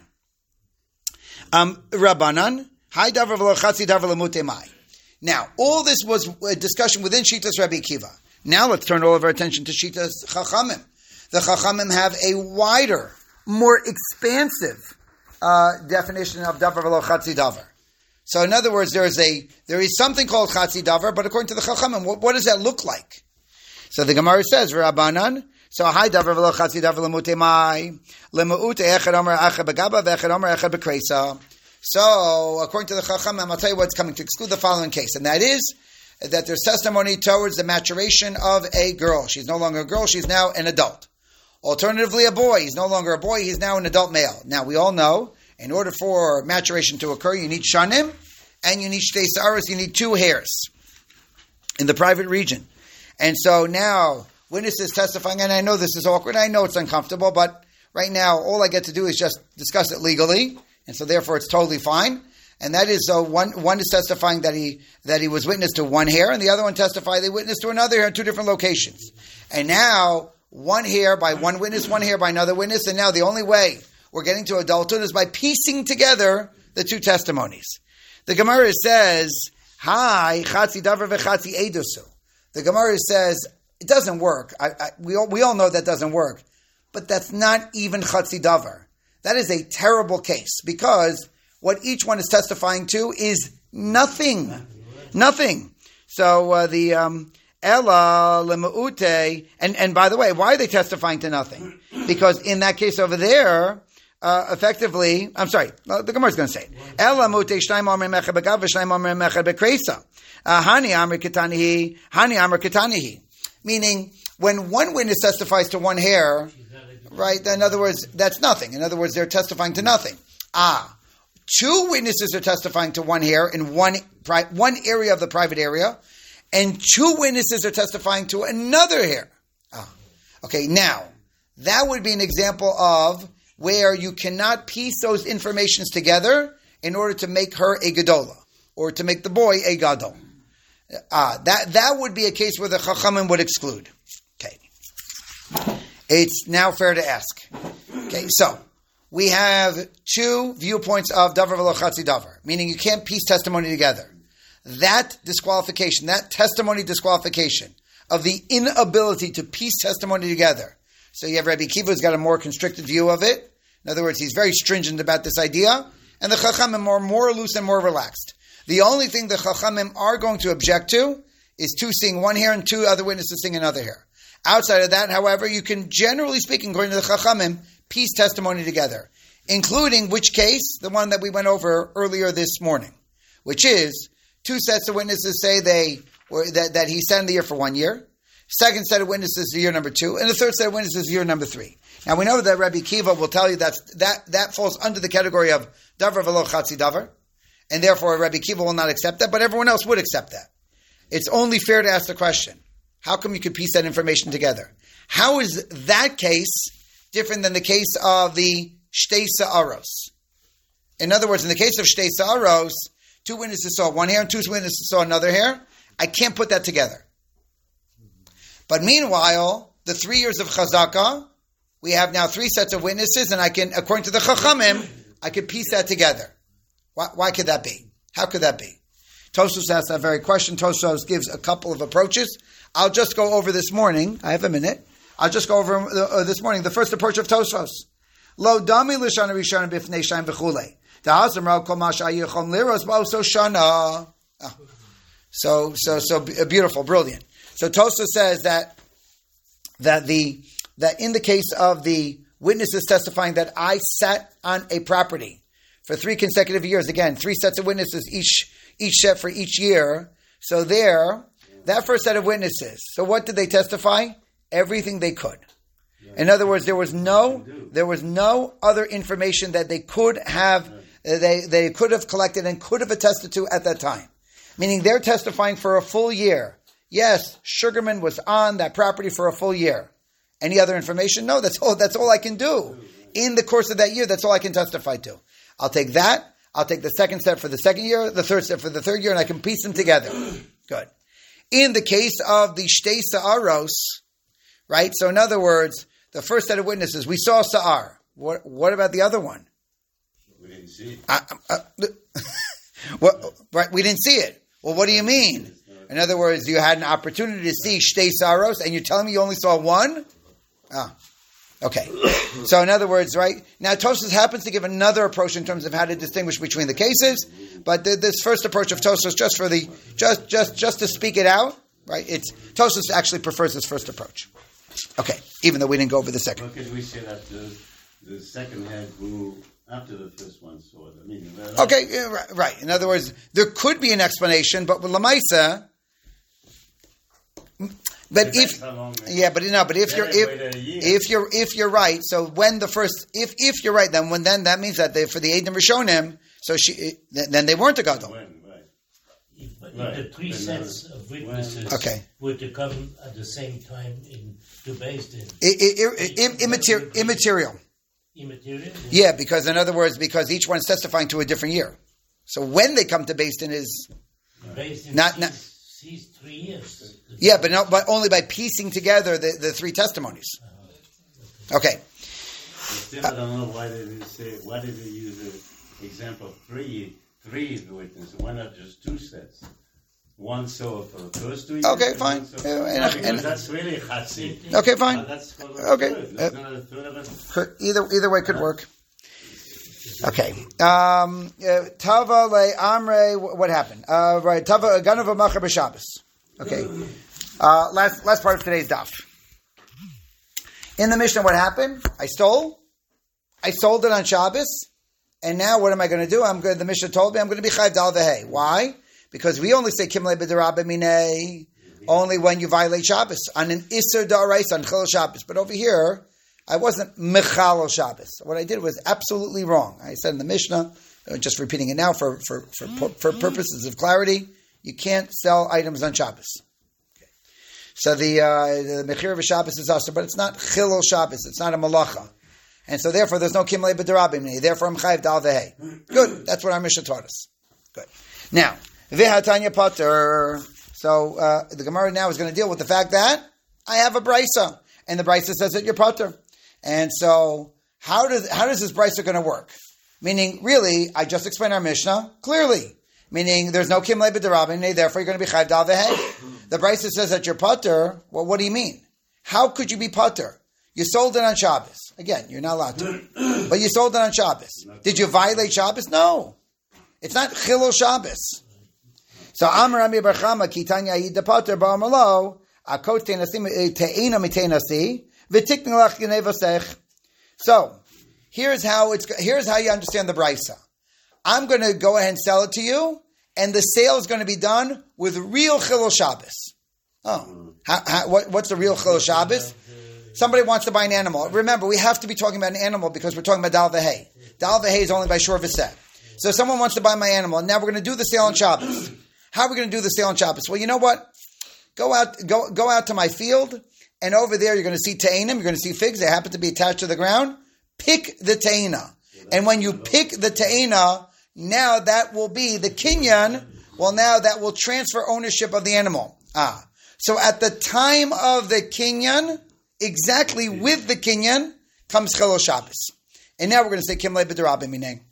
Rabbanan, Hai davar v'lo chatzi davar lemute mai. Now, all this was a discussion within Shitas Rabbi Akiva. Now let's turn all of our attention to Shitas Chachamim. The Chachamim have a wider, more expansive definition of davar v'lo chatzi davar. So in other words, there is something called chatzi davar, but according to the Chachamim, what does that look like? So the Gemara says, Rabbanan, so Hai davar v'lo chatzi davar lemute mai, lemuute echad omer echad begaba v'echad omer echad bekreisa. So, according to the Chachamim, I'll tell you what's coming to exclude the following case, and that is that there's testimony towards the maturation of a girl. She's no longer a girl, she's now an adult. Alternatively, a boy. He's no longer a boy, he's now an adult male. Now, we all know, in order for maturation to occur, you need shanim, and you need shtei sa'aros, you need 2 hairs in the private region. And so now, witnesses testifying, and I know this is awkward, I know it's uncomfortable, but right now, all I get to do is just discuss it legally. And so therefore it's totally fine. And that is, one is testifying that he was witness to 1 hair, and the other one testified they witnessed to another hair in 2 different locations. And now, 1 hair by one witness, 1 hair by another witness, and now the only way we're getting to adulthood is by piecing together the 2 testimonies. The Gemara says, Hi, chatzi davar v'chatzi edusu. The Gemara says, it doesn't work. We all know that doesn't work. But that's not even chatzi davar. That is a terrible case, because what each one is testifying to is nothing. Nothing. So Ella lemuute, and by the way, why are they testifying to nothing? Because in that case over there, effectively, I'm sorry, the Gemara is going to say it. Ella lemuute shnayim omrim echad begav v'shnayim omrim echad bekreisa. Hani amr ketanihi, hani amr ketanihi. Meaning, when one witness testifies to 1 hair, right? In other words, that's nothing. In other words, they're testifying to nothing. 2 witnesses are testifying to 1 hair in one area of the private area, and 2 witnesses are testifying to another hair. Okay, now, that would be an example of where you cannot piece those informations together in order to make her a gadola, or to make the boy a gadol. That would be a case where the Chachamim would exclude. Okay. It's now fair to ask. Okay, so we have 2 viewpoints of davar v'lo chatzi davar, meaning you can't piece testimony together. That disqualification, that testimony disqualification of the inability to piece testimony together. So you have Rabbi Akiva who's got a more constricted view of it. In other words, he's very stringent about this idea, and the Chachamim are more loose and more relaxed. The only thing the Chachamim are going to object to is 2 seeing 1 hair and 2 other witnesses seeing another hair. Outside of that, however, you can, generally speaking, according to the Chachamim, piece testimony together, including which case? The one that we went over earlier this morning, which is 2 sets of witnesses say that he sat in the year for 1 year, second set of witnesses year number 2, and the third set of witnesses year number 3. Now we know that Rabbi Akiva will tell you that falls under the category of davar v'lo chatzi davar, and therefore Rabbi Akiva will not accept that, but everyone else would accept that. It's only fair to ask the question, how come you could piece that information together? How is that case different than the case of the shtei sa'aros? In other words, in the case of shtei sa'aros, 2 witnesses saw 1 hair and 2 witnesses saw another hair. I can't put that together. But meanwhile, the 3 years of chazaka, we have now 3 sets of witnesses, and I can, according to the Chachamim, I can piece that together. Why could that be? How could that be? Tosfos asks that very question. Tosfos gives a couple of approaches. I'll just go over this morning. I have a minute. I'll just go over this morning. The first approach of Tosfos. Lo dami l'shana rishana b'fnei shayim v'chulei. Da'asam rao kol ma sha'ayechom liros ba'oso shana. So beautiful, brilliant. So Tosfos says that in the case of the witnesses testifying that I sat on a property for 3 consecutive years, again, 3 sets of witnesses, each set for each year. So that first set of witnesses, so what did they testify? Everything they could. In other words, there was no other information that they could have collected and could have attested to at that time. Meaning they're testifying for a full year. Yes, Sugarman was on that property for a full year. Any other information? No, that's all I can do. In the course of that year, that's all I can testify to. I'll take that. I'll take the second step for the second year, the third step for the third year, and I can piece them together. Good. In the case of the Shtei Sa'aros, right? So in other words, the first set of witnesses, we saw Sa'ar. What about the other one? We didn't see it. Right, we didn't see it. Well, what do you mean? In other words, you had an opportunity to see Shtei Sa'aros, and you're telling me you only saw one? Okay. So in other words, right, now Tosfos happens to give another approach in terms of how to distinguish between the cases, but this first approach of Tosfos, just for the just to speak it out, right? It's Tosfos actually prefers this first approach. Okay, even though we didn't go over the second. How can we say that the second head grew after the first one saw it? I mean, okay, yeah, right. In other words, there could be an explanation, but with Lamaisa. But if you're right, so when the first if you're right, then that means that for the Eidim Rishonim, so then they weren't a gadol. But the three sets of witnesses were to come at the same time to Beis Din. Immaterial. Immaterial? Yeah, because in other words, because each one's testifying to a different year. So when they come to Beis Din is not sees 3 years. Yeah, but only by piecing together the three testimonies. Okay. Still, I don't know why did they use the example of three witnesses? Why not just two sets? One saw for the first 2 years. Okay, fine. And that's really chatzi. Okay, fine. That's called okay. Either way could work. Okay. Tava le Amre. What happened? Right. Tava Ganava Macher b'Shabbos. Okay. Last part of today's daf. In the Mishnah, what happened? I sold it on Shabbos, and now what am I going to do? The Mishnah told me I'm going to be chayv dal v'hei. Why? Because we only say kimle b'derabah minei only when you violate Shabbos on an iser da'araisa on chil Shabbos. But over here, I wasn't mechal Shabbos. What I did was absolutely wrong. I said in the Mishnah, just repeating it now for purposes of clarity, you can't sell items on Shabbos. Okay. So the mechir of Shabbos is also, but it's not chilul Shabbos. It's not a malacha, and so therefore there's no kimlei b'derabim. Therefore I'm chayiv dal v'hei. Good. That's what our Mishnah taught us. Good. Now v'hatanya pater. So the Gemara now is going to deal with the fact that I have a brisa, and the brisa says that you're pater. And so, how does this brisa going to work? Meaning, really, I just explained our Mishnah clearly. Meaning, there's no kimlei b'derabim, therefore you're going to be chayv dal v'hei. The brisa says that you're pater. Well, what do you mean? How could you be pater? You sold it on Shabbos. Again, you're not allowed to, but you sold it on Shabbos. Did you violate Shabbos? No, it's not chilul Shabbos. So, Amar Rami bar Chama kitanya yid pater ba'amalo akot te'ina mitenasi. So, here's how you understand the brisa. I'm going to go ahead and sell it to you, and the sale is going to be done with real chilul Shabbos. Oh, what's the real chilul Shabbos? Somebody wants to buy an animal. Remember, we have to be talking about an animal because we're talking about dal v'hei. Dal v'hei is only by shor v'seh. So someone wants to buy my animal, and now we're going to do the sale on Shabbos. How are we going to do the sale on Shabbos? Well, you know what? Go out to my field. And over there, you're going to see te'enim, you're going to see figs. They happen to be attached to the ground. Pick the te'ena. And when you pick the te'ena, now that will be the kinyan. Well, now that will transfer ownership of the animal. So at the time of the kinyan, exactly with the kinyan, comes chilul Shabbos. And now we're going to say kimlei b'derabim minei.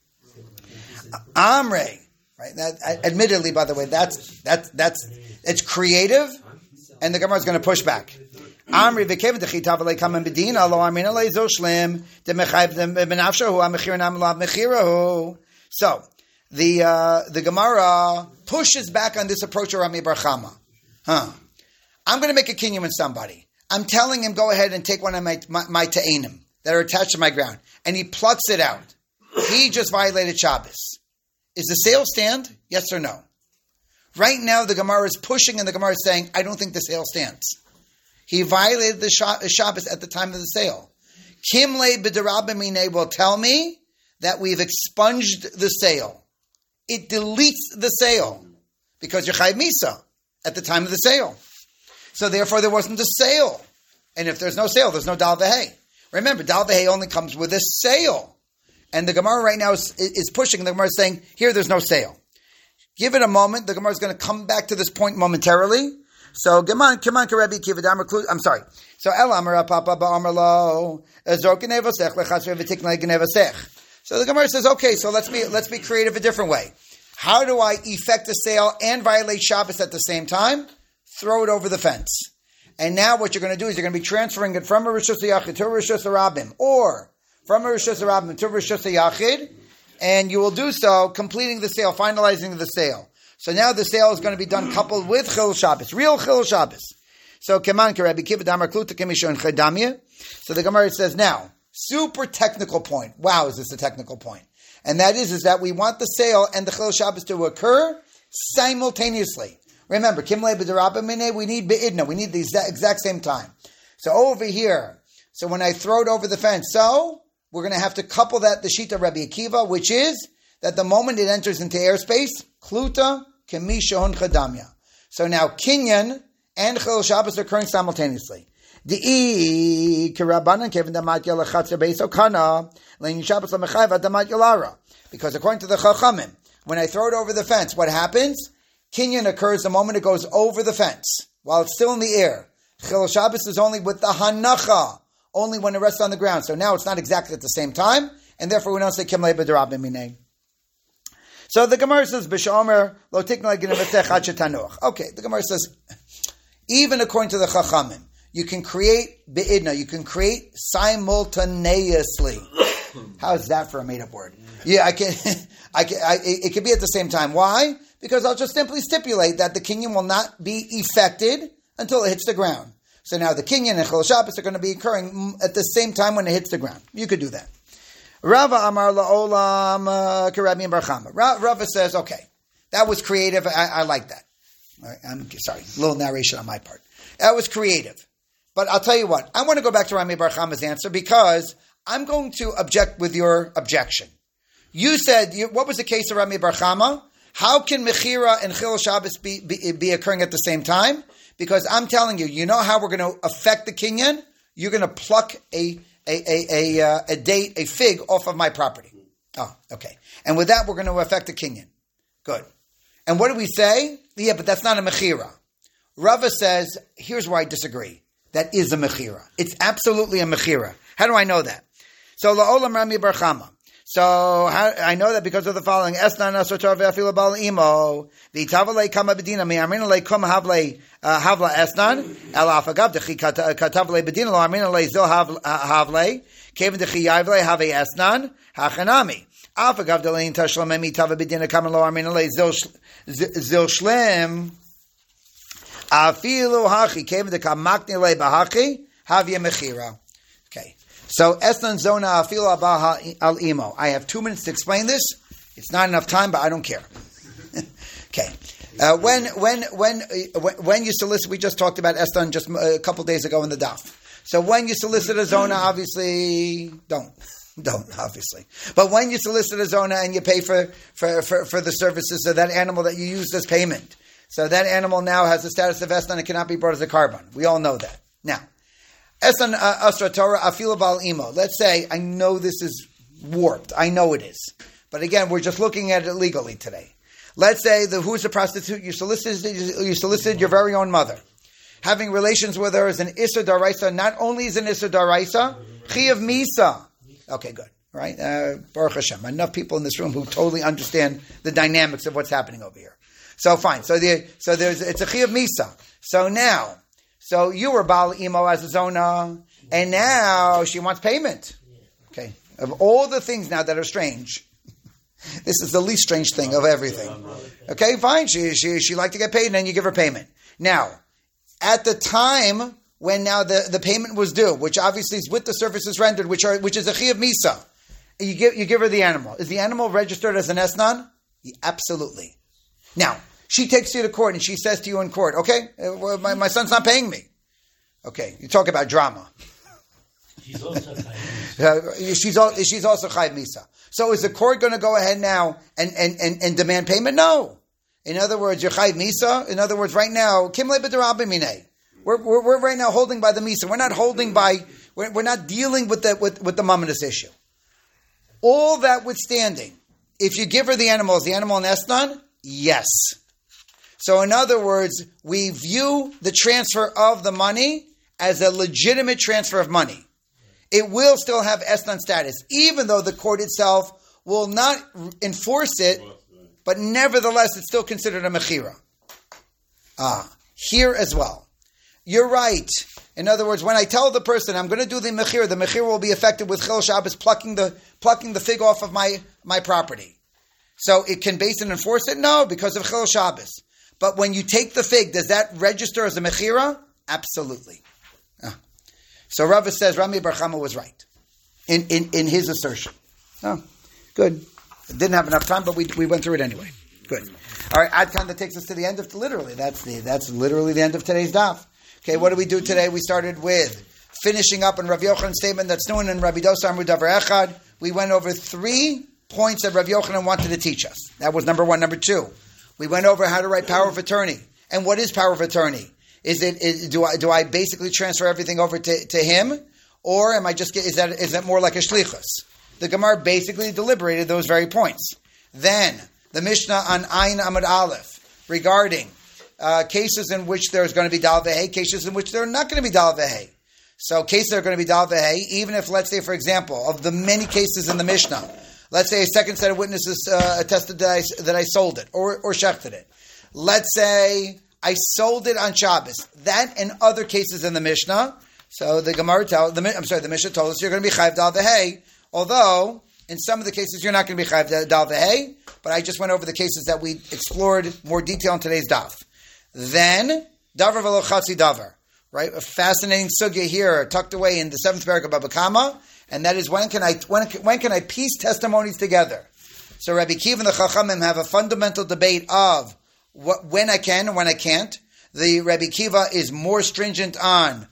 Amrei. Right? Admittedly, by the way, it's creative, and the Gemara is going to push back. Amri v'keven dechitav leikamen bedina lo amina lezoshlim demechayv benafshahu amechir namlav mechirahu. So the Gemara pushes back on this approach of Rami bar Chama. I'm going to make a kinyan with somebody. I'm telling him go ahead and take one of my te'enim that are attached to my ground, and he plucks it out. He just violated Shabbos. Is the sale stand? Yes or no? Right now, the Gemara is pushing, and the Gemara is saying, I don't think the sale stands. He violated the Shabbos at the time of the sale. Kimlei b'derabim minei will tell me that we've expunged the sale. It deletes the sale because you're chayv misa at the time of the sale. So therefore, there wasn't a sale. And if there's no sale, there's no dal v'hei. Remember, dal v'hei only comes with a sale. And the Gemara right now is pushing. The Gemara is saying, here, there's no sale. Give it a moment. The Gemara is going to come back to this point momentarily. So, I'm sorry. So, so the Gemara says, okay, so let's be creative a different way. How do I effect a sale and violate Shabbos at the same time? Throw it over the fence. And now what you're going to do is you're going to be transferring it from a Rishus HaYachid to a Rishus HaRabim, or from a Rishus HaRabim to a Rishus HaYachid, and you will do so completing the sale, finalizing the sale. So now the sale is going to be done coupled with Chil Shabbos, real Chil Shabbos. So Keman Rabbi Kiva Damar Kluta Kemishon Chedamia. So the Gemara says now, super technical point. Wow, is this a technical point? And that is that we want the sale and the Chil Shabbos to occur simultaneously. Remember, Kimle B'Derabba Mineh, we need Be'idna. We need the exact same time. So over here, so when I throw it over the fence, so we're going to have to couple that, the Shita Rabbi Akiva, which is that the moment it enters into airspace, Kluta Kemishon Chadamya. So now Kinyan and Chil Shabbos are occurring simultaneously. Because according to the Chachamim, when I throw it over the fence, what happens? Kinyan occurs the moment it goes over the fence, while it's still in the air. Chil Shabbos is only with the Hanacha, only when it rests on the ground. So now it's not exactly at the same time, and therefore we don't say Kimlei B'Derabim Minei. So the Gemara says, B'Shomer lo tikna l'genevetech ad shetanuach. Okay, the Gemara says, even according to the Chachamim, you can create Be'idna, you can create simultaneously. How is that for a made-up word? Yeah, it could be at the same time. Why? Because I'll just simply stipulate that the kinyan will not be effected until it hits the ground. So now the kinyan and Chil Shabbos are going to be occurring at the same time when it hits the ground. You could do that. Rava Amar La'olam K'Rabbi Bar Chama. Rava says, okay, that was creative. I like that. I'm sorry, a little narration on my part. That was creative. But I'll tell you what, I want to go back to Rami Bar Chama's answer because I'm going to object with your objection. You said, what was the case of Rami Bar Chama? How can Mechira and Chil Shabbos be occurring at the same time? Because I'm telling you, you know how we're going to affect the kinyan? You're going to pluck a date, a fig off of my property. Oh, okay. And with that, we're going to affect the kinyan. Good. And what do we say? Yeah, but that's not a Mechira. Rava says, here's where I disagree. That is a Mechira. It's absolutely a Mechira. How do I know that? So, La'olam Rami Bar Chama. So, I know that because of the following. Esnan asotar ve'afilu bal imo. V'itavalei kama bedina. Mi'amrina lei kum havla esnan. El afagav dechi katavlei bedina. Lo amrina lei zil havlei. Kevin dechi yavlei have esnan. Hachanami. Afagav delein tashlamemi tava bedina. Kama lo amrina lei zil shlem. Afilu hachi kevin deka makni le bahachi havya mechira. Okay, so esnan zona afilu abaha al imo. I have 2 minutes to explain this. It's not enough time, but I don't care. Okay, when you solicit, we just talked about esnan just a couple days ago in the daf. So when you solicit a zona, obviously don't obviously. But when you solicit a zona and you pay for the services of that animal that you used as payment. So that animal now has the status of esnan and cannot be brought as a carbon. We all know that. Now, esnan asra Torah afilu bal imo. Let's say, I know this is warped. I know it is. But again, we're just looking at it legally today. Let's say who's a prostitute? You solicited your very own mother. Having relations with her is an Issa Daraisa. Not only is an Issa Daraisa, Chiyav Misa. Okay, good. Right? Baruch Hashem. Enough people in this room who totally understand the dynamics of what's happening over here. So fine. It's a Chiyav Misa. So now, you were Baal Imo as a Zona, and now she wants payment. Okay. Of all the things now that are strange, this is the least strange thing of everything. Okay, fine. She liked to get paid, and then you give her payment. Now, at the time when now the payment was due, which obviously is with the services rendered, which is a Chiyav Misa, you give her the animal. Is the animal registered as an esnan? Yeah, absolutely. Now, she takes you to court and she says to you in court, okay, my son's not paying me. Okay, you talk about drama. She's also Chayiv Misa. She's also Chayiv Misa. So is the court going to go ahead now and demand payment? No. In other words, you're Chayiv Misa. In other words, right now, Kimle B'Derabim Minei. We're right now holding by the Misa. We're not holding by, we're not dealing with the Mamonis issue. All that withstanding, if you give her the animal, is the animal an esnan? Yes. So in other words, we view the transfer of the money as a legitimate transfer of money. It will still have esnan status, even though the court itself will not enforce it, but nevertheless it's still considered a mechira. Here as well. You're right. In other words, when I tell the person I'm going to do the mechir will be affected with Chil Shabbos plucking the fig off of my property. So it can base and enforce it? No, because of Chil Shabbos. But when you take the fig, does that register as a mechira? Absolutely. So Rava says Rami Bar Chama was right in his assertion. Oh, good. Didn't have enough time, but we went through it anyway. Good. All right, Adkan, that takes us to the end of literally. That's literally the end of today's daf. Okay, what do we do today? We started with finishing up on Rav Yochanan's statement that's known in Rabbi Dosa Amru Davar Echad. We went over 3 points that Rav Yochanan wanted to teach us. That was number 1. Number 2, we went over how to write power of attorney. And what is power of attorney? Do I basically transfer everything over to him, or am I just is that more like a shlichus? The Gemara basically deliberated those very points. Then the Mishnah on Ayin Amud Aleph regarding cases in which there's going to be dal v'hei, cases in which there are not going to be dal v'hei. So cases that are going to be dal v'hei, even if, let's say, for example, of the many cases in the Mishnah, let's say a second set of witnesses attested that I sold it or shechted it. Let's say I sold it on Shabbos. That and other cases in the Mishnah. So the Mishnah told us you're going to be chayv dal v'hei, although in some of the cases you're not going to be chayv dal v'hei, but I just went over the cases that we explored more detail in today's daf. Then, davar v'lo chatzi davar, right? A fascinating sugya here, tucked away in the 7th parak of Baba Kama, and that is when can I piece testimonies together? So Rabbi Kiva and the Chachamim have a fundamental debate of when I can and when I can't. The Rabbi Kiva is more stringent on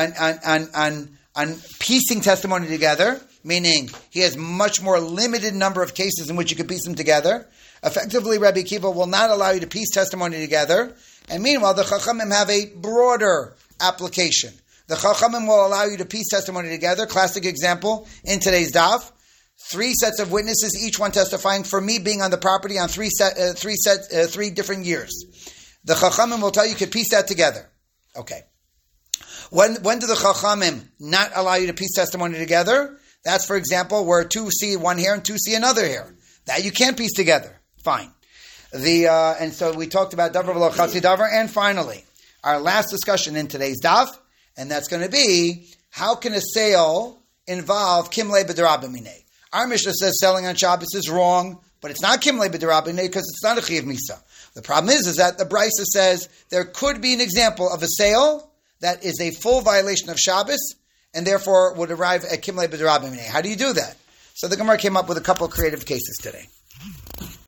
piecing testimony together, meaning he has much more limited number of cases in which you can piece them together. Effectively, Rabbi Kiva will not allow you to piece testimony together. And meanwhile, the Chachamim have a broader application. The Chachamim will allow you to piece testimony together. Classic example in today's daf. 3 sets of witnesses, each one testifying for me being on the property on 3 different years. The Chachamim will tell you could piece that together. Okay. When do the Chachamim not allow you to piece testimony together? That's, for example, where 2 see one here and 2 see another here. That you can't piece together. Fine. And so we talked about davar v'lo chatzi davar, and finally, our last discussion in today's daf, and that's going to be how can a sale involve kimle b'derabah minei? Our Mishnah says selling on Shabbos is wrong, but it's not kimle b'derabah minei because it's not a chiyav misa. The problem is that the Brisa says there could be an example of a sale that is a full violation of Shabbos and therefore would arrive at kimle b'derabah minei. How do you do that? So the Gemara came up with a couple of creative cases today.